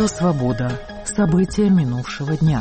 Радио «Свобода». События минувшего дня.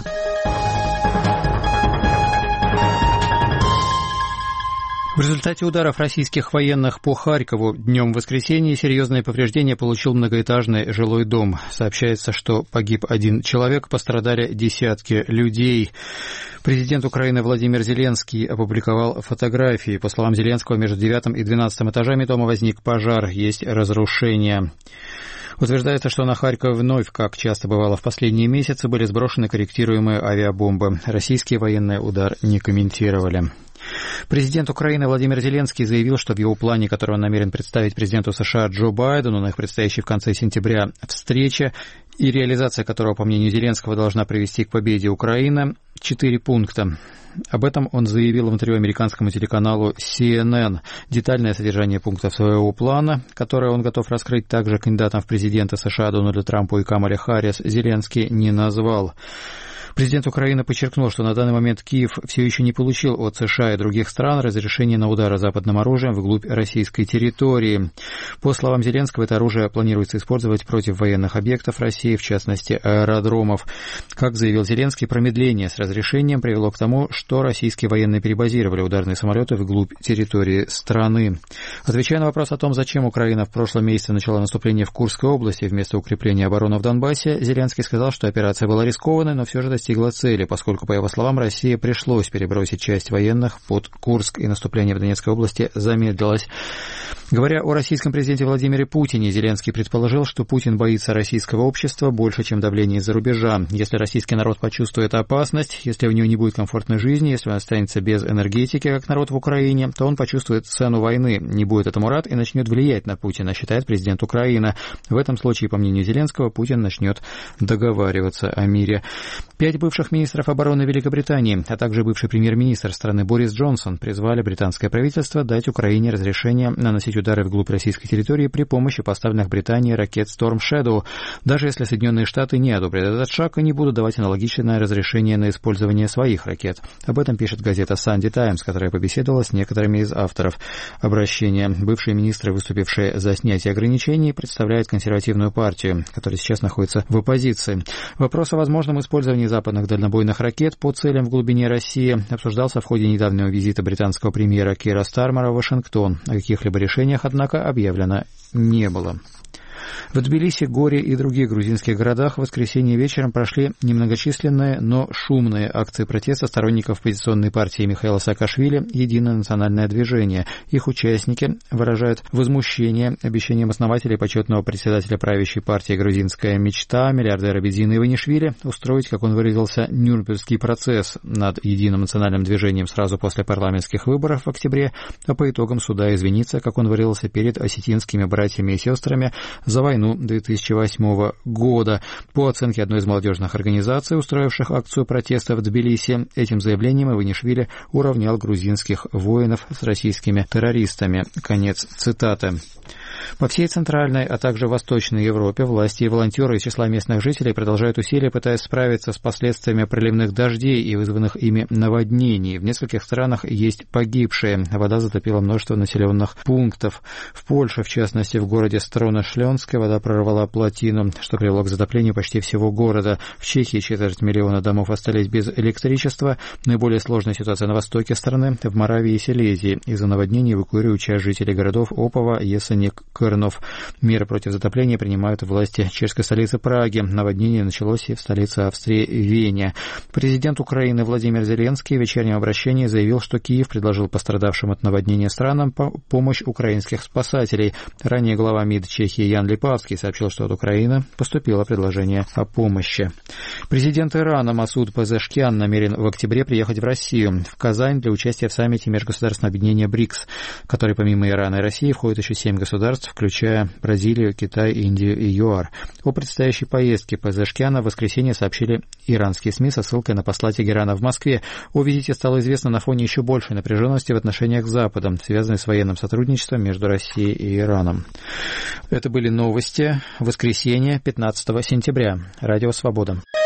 В результате ударов российских военных по Харькову днем в воскресенье серьезные повреждения получил многоэтажный жилой дом. Сообщается, что погиб один человек, пострадали десятки людей. Президент Украины Владимир Зеленский опубликовал фотографии. По словам Зеленского, между 9 и 12 этажами дома возник пожар, есть разрушения. Утверждается, что на Харьков вновь, как часто бывало в последние месяцы, были сброшены корректируемые авиабомбы. Российские военные удар не комментировали. Президент Украины Владимир Зеленский заявил, что в его плане, который он намерен представить президенту США Джо Байдену на их предстоящей в конце сентября встрече, и реализация которого, по мнению Зеленского, должна привести к победе Украины, 4 пункта. Об этом он заявил в интервью американскому телеканалу CNN. Детальное содержание пунктов своего плана, которое он готов раскрыть также кандидатам в президенты США Дональду Трампу и Камале Харрис, Зеленский не назвал. Президент Украины подчеркнул, что на данный момент Киев все еще не получил от США и других стран разрешение на удары западным оружием вглубь российской территории. По словам Зеленского, это оружие планируется использовать против военных объектов России, в частности аэродромов. Как заявил Зеленский, промедление с разрешением привело к тому, что российские военные перебазировали ударные самолеты вглубь территории страны. Отвечая на вопрос о том, зачем Украина в прошлом месяце начала наступление в Курской области вместо укрепления обороны в Донбассе, Зеленский сказал, что операция была рискованной, но все же достигла цели, поскольку, по его словам, России пришлось перебросить часть военных под Курск, и наступление в Донецкой области замедлилось. Говоря о российском президенте Владимире Путине, Зеленский предположил, что Путин боится российского общества больше, чем давление из-за рубежа. Если российский народ почувствует опасность, если у него не будет комфортной жизни, если он останется без энергетики, как народ в Украине, то он почувствует цену войны, не будет этому рад и начнет влиять на Путина, считает президент Украины. В этом случае, по мнению Зеленского, Путин начнет договариваться о мире. 5 бывших министров обороны Великобритании, а также бывший премьер-министр страны Борис Джонсон призвали британское правительство дать Украине разрешение наносить удары вглубь российской территории при помощи поставленных Британией ракет Storm Shadow, даже если Соединенные Штаты не одобрят этот шаг и не будут давать аналогичное разрешение на использование своих ракет. Об этом пишет газета Sunday Times, которая побеседовала с некоторыми из авторов обращения. Бывшие министры, выступившие за снятие ограничений, представляют консервативную партию, которая сейчас находится в оппозиции. Вопрос о возможном использовании западных дальнобойных ракет по целям в глубине России обсуждался в ходе недавнего визита британского премьера Кира Стармера в Вашингтон. О каких-либо решениях, однако, объявлено не было. В Тбилиси, Горе и других грузинских городах в воскресенье вечером прошли немногочисленные, но шумные акции протеста сторонников оппозиционной партии Михаила Саакашвили «Единое национальное движение». Их участники выражают возмущение обещанием основателя и почетного председателя правящей партии «Грузинская мечта» миллиардера Бедзина Иванишвили устроить, как он выразился, Нюрнбергский процесс над Единым национальным движением сразу после парламентских выборов в октябре, а по итогам суда извиниться, как он выразился, перед осетинскими братьями и сестрами за войну 2008 года. По оценке одной из молодежных организаций, устроивших акцию протеста в Тбилиси, этим заявлением Иванишвили уравнял грузинских воинов с российскими террористами. Конец цитаты. По всей Центральной, а также Восточной Европе власти и волонтеры из числа местных жителей продолжают усилия, пытаясь справиться с последствиями проливных дождей и вызванных ими наводнений. В нескольких странах есть погибшие. Вода затопила множество населенных пунктов. В Польше, в частности, в городе Строно-Шленское, вода прорвала плотину, что привело к затоплению почти всего города. В Чехии 250 000 домов остались без электричества. Наиболее сложная ситуация на востоке страны, в Моравии и Силезии. Из-за наводнений эвакуируют часть жителей городов Опова, Есеник, Кырнов. Меры против затопления принимают власти чешской столицы Праги. Наводнение началось и в столице Австрии Вене. Президент Украины Владимир Зеленский в вечернем обращении заявил, что Киев предложил пострадавшим от наводнения странам помощь украинских спасателей. Ранее глава МИД Чехии Ян Липавский сообщил, что от Украины поступило предложение о помощи. Президент Ирана Масуд Пезешкиан намерен в октябре приехать в Россию, в Казань, для участия в саммите Межгосударственного объединения БРИКС, в который помимо Ирана и России входит еще 7 государств, включая Бразилию, Китай, Индию и ЮАР. О предстоящей поездке Пезешкиана в воскресенье сообщили иранские СМИ со ссылкой на посла Тегерана в Москве. О визите стало известно на фоне еще большей напряженности в отношениях с Западом, связанной с военным сотрудничеством между Россией и Ираном. Это были новости. Воскресенье, 15 сентября. Радио «Свобода».